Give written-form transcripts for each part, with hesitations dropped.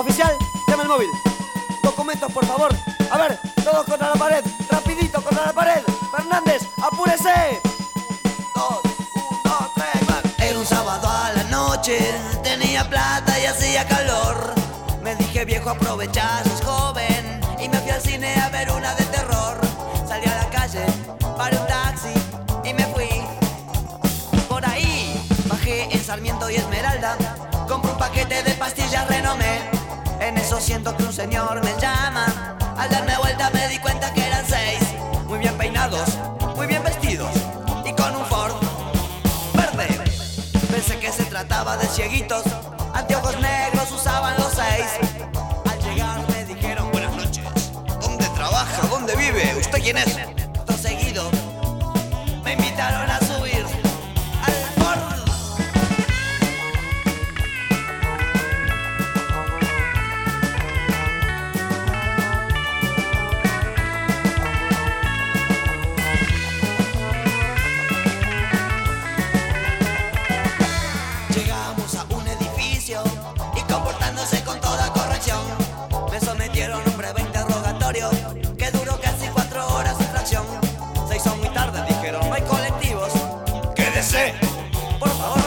Oficial, llama el móvil. Documentos, por favor. A ver, todos contra la pared. Rapidito, contra la pared. Fernández, apúrese. 2, 1, 3, más. Era un sábado a la noche, tenía plata y hacía calor. Me dije, viejo, aprovecha, sos joven. Y me fui al cine a ver una de terror. Salí a la calle, paré un taxi y me fui. Por ahí bajé en Sarmiento y Esmeralda. Compré un paquete de pastillas Renomé. En eso siento que un señor me llama. Al darme vuelta me di cuenta que eran 6. Muy bien peinados, muy bien vestidos y con un Ford verde. Pensé que se trataba de cieguitos. Anteojos negros usaban los 6. Al llegar me dijeron, buenas noches. ¿Dónde trabaja? ¿Dónde vive? ¿Usted quién es? Todo seguido me invitaron a subir al Ford. Llegamos a un edificio y comportándose con toda corrección, me sometieron a un breve interrogatorio que duró casi 4 horas de fracción. Se hizo muy tarde, dijeron, no hay colectivos. ¡Quédese! Por favor.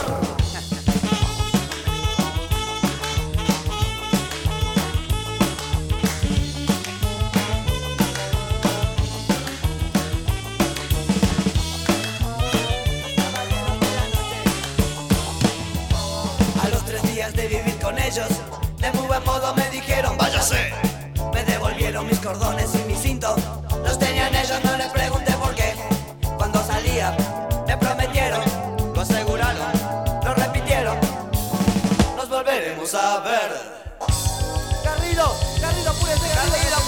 A los 3 días de vivir con ellos, de muy buen modo me dijeron, váyase. Me devolvieron mis cordones y mi cinto. Los tenían ellos, no les pregunté por qué. Cuando salía, me prometieron, lo aseguraron, lo repitieron. Nos volveremos a ver. Garrido, apúrese, Garrido.